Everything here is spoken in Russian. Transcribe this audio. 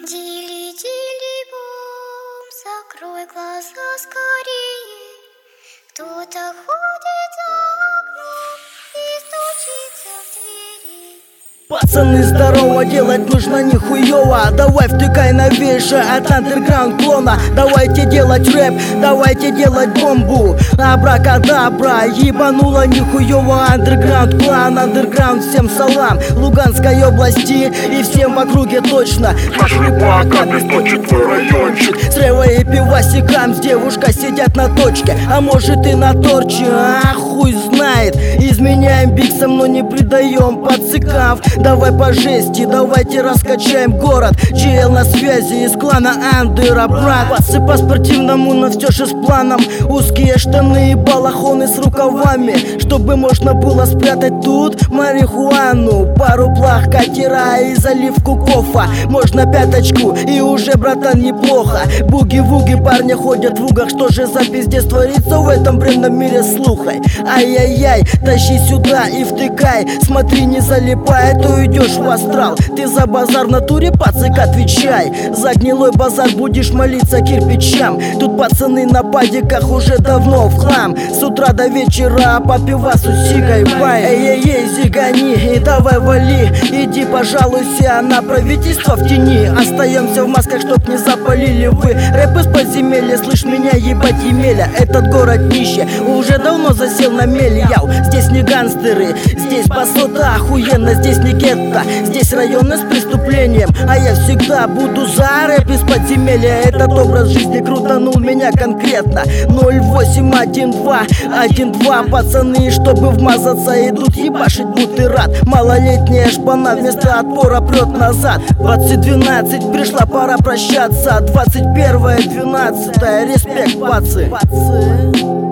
Дили-дили-бом, закрой глаза скорее. Кто-то ходит за окном и стучится в двери. Пацаны, здорово, делать нужно нихуёво. Давай втыкай новейшее от андерграунд клона. Давайте делать рэп, давайте делать бомбу. Абракадабра, ебануло нихуёво. Андерграунд клан, андерграунд, всем салам. Луганской области и всем в округе точно. Наш рыбак обесточит твой райончик. С Ревой и пивасикам с девушкой сидят на точке. А может и на торче, а хуй знает. Изменяем биксом, но не предаем подсыкав. Давай по жести, давайте раскачаем город. ЧЛ на связи из клана Андера, брат. Пасы по спортивному, но все же с планом. Узкие штаны и балахоны с рукавами, чтобы можно было спрятать тут марихуану. Пару плах катера и заливку кофа. Можно пяточку и уже, братан, неплохо. Буги-вуги, парни ходят в угах. Что же за пиздец творится в этом бренном мире, слухай. Ай-яй-яй, тащи сюда и втыкай. Смотри, не залипай, то уйдешь в астрал. Ты за базар в натуре, пацик, отвечай. За гнилой базар будешь молиться кирпичам. Тут пацаны на падиках уже давно в хлам. С утра до вечера по пивасу сигай, бай. Эй-эй-эй, зигани и давай вали. Иди пожалуйся на правительство в тени. Остаемся в масках, чтоб не запалили вы. Рэп из подземелья, слышь меня, ебать Емеля. Этот город нище уже давно засел на мели. Яу, здесь не гангстеры, здесь басота охуенно. Здесь не гетто, здесь районы с преступлением. А я всегда буду за рэп из подземелья. Этот образ жизни крутанул меня конкретно. 081212, пацаны, чтобы вмазаться, идут ебашить бутерат. Малолетняя шпана вместо отпора прет назад. 2012, пришла пора прощаться. 21-12, респект, пацы.